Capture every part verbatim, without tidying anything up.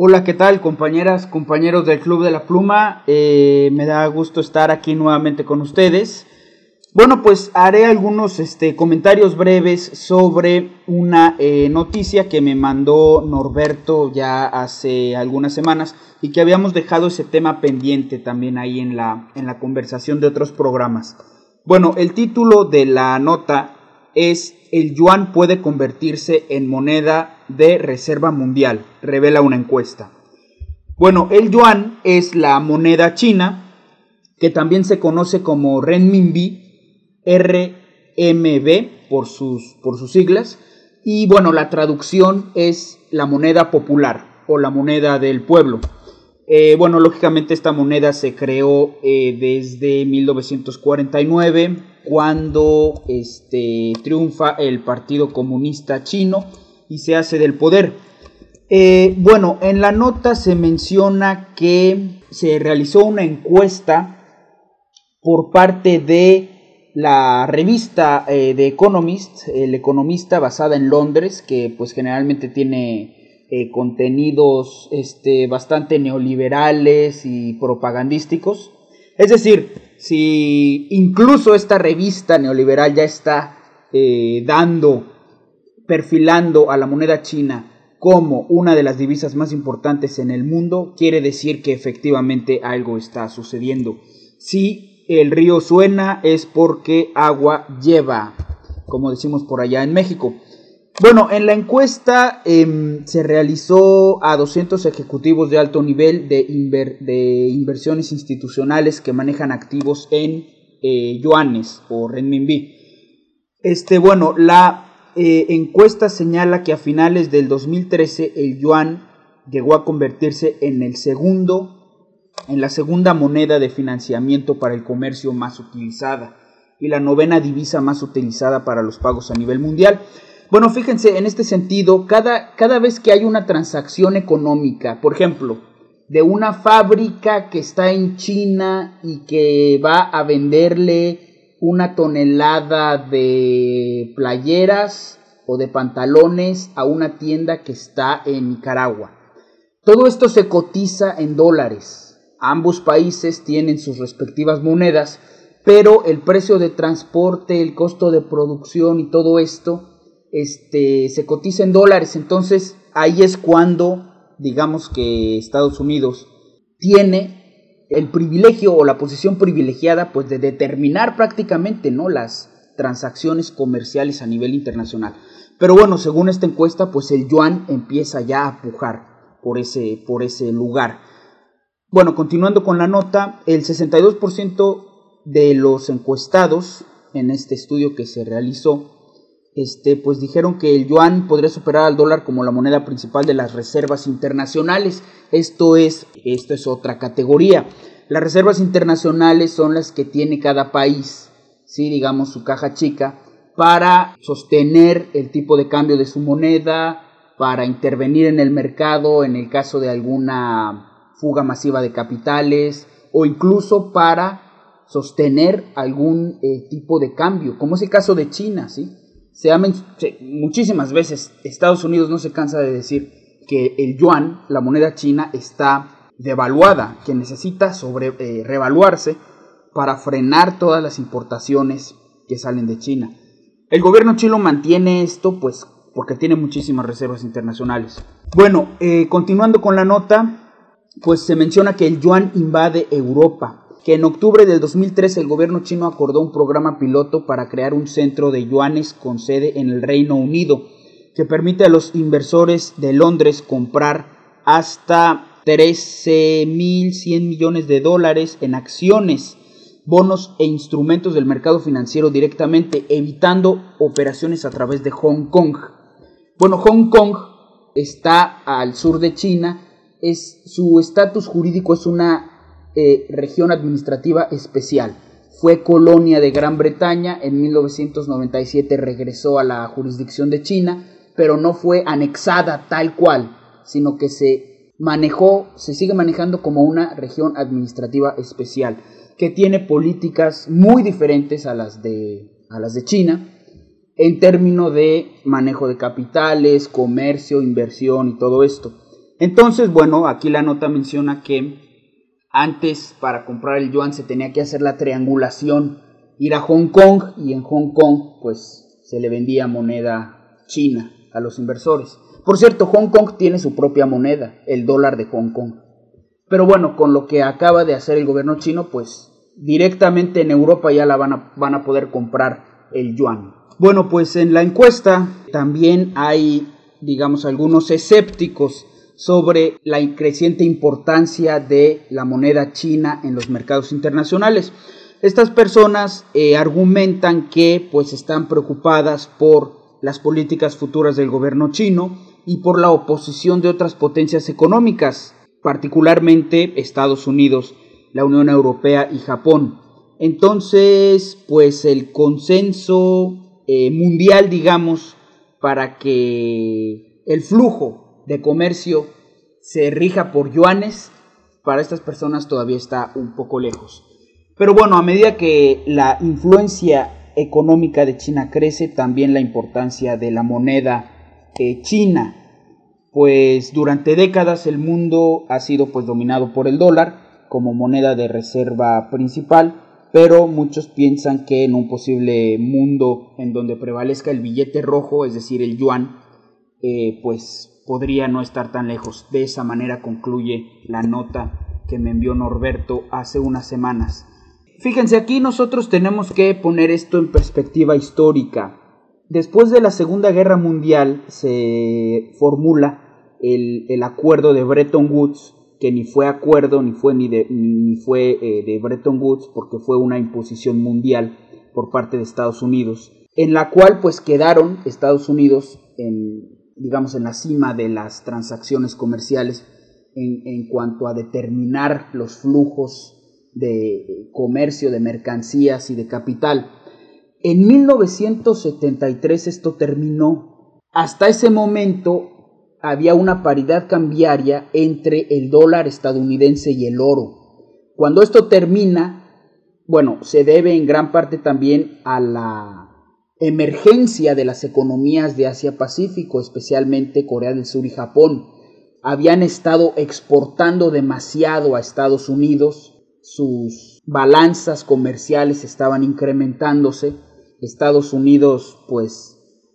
Hola, ¿qué tal, compañeras, compañeros del Club de la Pluma? Eh, me da gusto estar aquí nuevamente con ustedes. Bueno, pues haré algunos este, comentarios breves sobre una eh, noticia que me mandó Norberto ya hace algunas semanas y que habíamos dejado ese tema pendiente también ahí en la, en la conversación de otros programas. Bueno, el título de la nota es "El yuan puede convertirse en moneda de reserva mundial", revela una encuesta. Bueno, el yuan es la moneda china, que también se conoce como renminbi, R M B por sus, por sus siglas, y bueno, la traducción es la moneda popular o la moneda del pueblo. Eh, bueno, lógicamente esta moneda se creó eh, desde mil novecientos cuarenta y nueve, cuando este, triunfa el Partido Comunista Chino y se hace del poder. Eh, bueno, en la nota se menciona que se realizó una encuesta por parte de la revista eh, The Economist, El Economista, basada en Londres, que pues generalmente tiene Eh, contenidos este, bastante neoliberales y propagandísticos. Es decir, si incluso esta revista neoliberal ya está eh, dando, perfilando a la moneda china como una de las divisas más importantes en el mundo, quiere decir que efectivamente algo está sucediendo. Si el río suena es porque agua lleva, como decimos por allá en México. Bueno, en la encuesta eh, se realizó a doscientos ejecutivos de alto nivel de, inver, de inversiones institucionales que manejan activos en eh, yuanes o renminbi. Este, bueno, la eh, encuesta señala que a finales del dos mil trece el yuan llegó a convertirse en el segundo, en la segunda moneda de financiamiento para el comercio más utilizada y la novena divisa más utilizada para los pagos a nivel mundial. Bueno, fíjense, en este sentido, cada, cada vez que hay una transacción económica, por ejemplo, de una fábrica que está en China y que va a venderle una tonelada de playeras o de pantalones a una tienda que está en Nicaragua, todo esto se cotiza en dólares. Ambos países tienen sus respectivas monedas, pero el precio de transporte, el costo de producción y todo esto Este, se cotiza en dólares. Entonces ahí es cuando digamos que Estados Unidos tiene el privilegio o la posición privilegiada pues de determinar prácticamente, ¿no?, las transacciones comerciales a nivel internacional. Pero bueno, según esta encuesta pues el yuan empieza ya a pujar por ese, por ese lugar. Bueno, continuando con la nota, el sesenta y dos por ciento de los encuestados en este estudio que se realizó Este, pues dijeron que el yuan podría superar al dólar como la moneda principal de las reservas internacionales. Esto es, esto es otra categoría. Las reservas internacionales son las que tiene cada país, ¿sí?, digamos su caja chica, para sostener el tipo de cambio de su moneda, para intervenir en el mercado en el caso de alguna fuga masiva de capitales, o incluso para sostener algún eh, tipo de cambio, como es el caso de China, ¿sí? Se ha se, muchísimas veces Estados Unidos no se cansa de decir que el yuan, la moneda china, está devaluada, que necesita sobre, eh, revaluarse para frenar todas las importaciones que salen de China. El gobierno chino mantiene esto pues porque tiene muchísimas reservas internacionales. Bueno, eh, continuando con la nota, pues se menciona que el yuan invade Europa, que en octubre del dos mil trece el gobierno chino acordó un programa piloto para crear un centro de yuanes con sede en el Reino Unido, que permite a los inversores de Londres comprar hasta trece mil cien millones de dólares en acciones, bonos e instrumentos del mercado financiero directamente, evitando operaciones a través de Hong Kong. Bueno, Hong Kong está al sur de China, es, su estatus jurídico es una Eh, región administrativa especial. Fue colonia de Gran Bretaña, en mil novecientos noventa y siete regresó a la jurisdicción de China, pero no fue anexada tal cual, sino que se manejó, se sigue manejando como una región administrativa especial, que tiene políticas muy diferentes a las de, a las de China, en términos de manejo de capitales, comercio, inversión y todo esto. Entonces, bueno, aquí la nota menciona que antes para comprar el yuan se tenía que hacer la triangulación, ir a Hong Kong, y en Hong Kong pues se le vendía moneda china a los inversores. Por cierto, Hong Kong tiene su propia moneda, el dólar de Hong Kong. Pero bueno, con lo que acaba de hacer el gobierno chino, pues directamente en Europa ya la van a, van a poder comprar el yuan. Bueno, pues en la encuesta también hay, digamos, algunos escépticos sobre la creciente importancia de la moneda china en los mercados internacionales. Estas personas eh, argumentan que pues están preocupadas por las políticas futuras del gobierno chino y por la oposición de otras potencias económicas, particularmente Estados Unidos, la Unión Europea y Japón. Entonces, pues el consenso eh, mundial, digamos, para que el flujo de comercio se rija por yuanes, para estas personas todavía está un poco lejos. Pero bueno, a medida que la influencia económica de China crece, también la importancia de la moneda eh, china. Pues durante décadas el mundo ha sido pues dominado por el dólar como moneda de reserva principal, pero muchos piensan que en un posible mundo en donde prevalezca el billete rojo, es decir, el yuan, eh, pues podría no estar tan lejos. De esa manera concluye la nota que me envió Norberto hace unas semanas. Fíjense, aquí nosotros tenemos que poner esto en perspectiva histórica. Después de la Segunda Guerra Mundial se formula el, el acuerdo de Bretton Woods, que ni fue acuerdo ni fue, ni de, ni fue eh, de Bretton Woods, porque fue una imposición mundial por parte de Estados Unidos, en la cual pues quedaron Estados Unidos en, digamos, en la cima de las transacciones comerciales en, en cuanto a determinar los flujos de comercio, de mercancías y de capital. En mil novecientos setenta y tres esto terminó. Hasta ese momento había una paridad cambiaria entre el dólar estadounidense y el oro. Cuando esto termina, bueno, se debe en gran parte también a la emergencia de las economías de Asia-Pacífico, especialmente Corea del Sur y Japón. Habían estado exportando demasiado a Estados Unidos, sus balanzas comerciales estaban incrementándose. Estados Unidos pues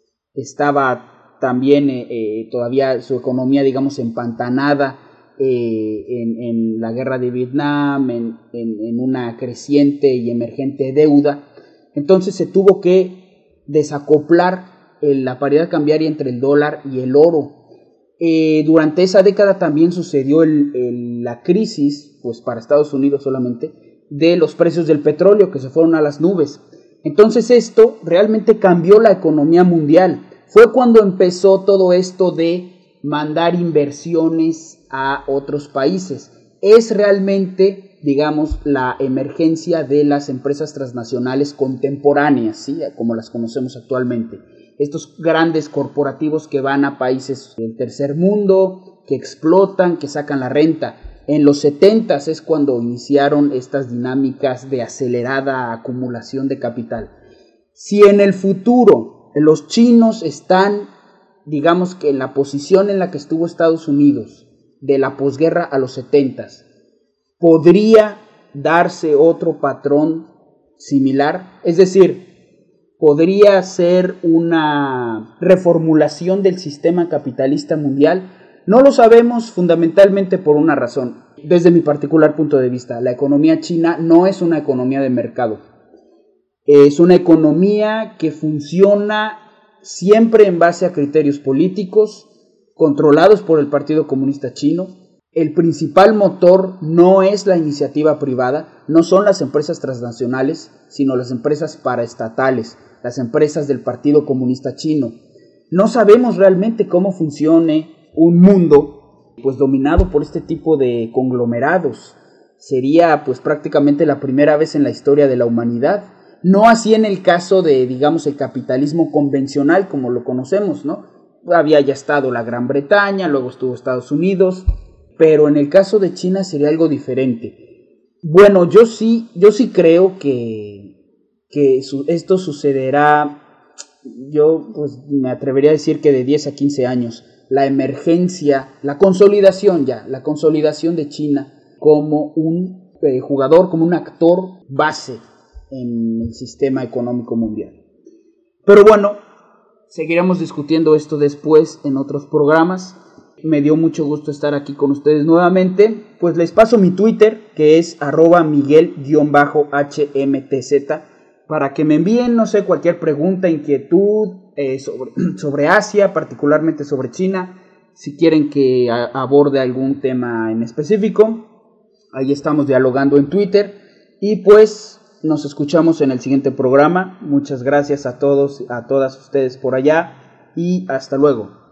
estaba también eh, eh, todavía su economía, digamos, empantanada eh, en, en la guerra de Vietnam, en, en, en una creciente y emergente deuda. Entonces se tuvo que desacoplar eh, la paridad cambiaria entre el dólar y el oro. Eh, durante esa década también sucedió el, el, la crisis, pues para Estados Unidos solamente, de los precios del petróleo que se fueron a las nubes. Entonces esto realmente cambió la economía mundial. Fue cuando empezó todo esto de mandar inversiones a otros países. Es realmente, digamos, la emergencia de las empresas transnacionales contemporáneas, ¿sí?, como las conocemos actualmente. Estos grandes corporativos que van a países del tercer mundo, que explotan, que sacan la renta. En los setentas es cuando iniciaron estas dinámicas de acelerada acumulación de capital. Si en el futuro los chinos están, digamos que en la posición en la que estuvo Estados Unidos de la posguerra a los setentas, ¿podría darse otro patrón similar? Es decir, ¿podría ser una reformulación del sistema capitalista mundial? No lo sabemos, fundamentalmente por una razón. Desde mi particular punto de vista, la economía china no es una economía de mercado. Es una economía que funciona siempre en base a criterios políticos controlados por el Partido Comunista Chino. El principal motor no es la iniciativa privada, no son las empresas transnacionales, sino las empresas paraestatales, las empresas del Partido Comunista Chino. No sabemos realmente cómo funcione un mundo pues dominado por este tipo de conglomerados. Sería pues prácticamente la primera vez en la historia de la humanidad. No así en el caso de, digamos, el capitalismo convencional como lo conocemos, ¿no? Había ya estado la Gran Bretaña, luego estuvo Estados Unidos, pero en el caso de China sería algo diferente. Bueno, yo sí, yo sí creo que, que su, esto sucederá, yo pues me atrevería a decir que de diez a quince años. la emergencia, la consolidación ya, la consolidación de China como un eh, jugador, como un actor base en el sistema económico mundial. Pero bueno, seguiremos discutiendo esto después en otros programas. Me dio mucho gusto estar aquí con ustedes nuevamente. Pues les paso mi Twitter, que es arroba miguel-hmtz, para que me envíen, no sé, cualquier pregunta, inquietud eh, sobre, sobre Asia, particularmente sobre China. Si quieren que a, aborde algún tema en específico, ahí estamos dialogando en Twitter. Y pues nos escuchamos en el siguiente programa. Muchas gracias a todos, a todas ustedes por allá y hasta luego.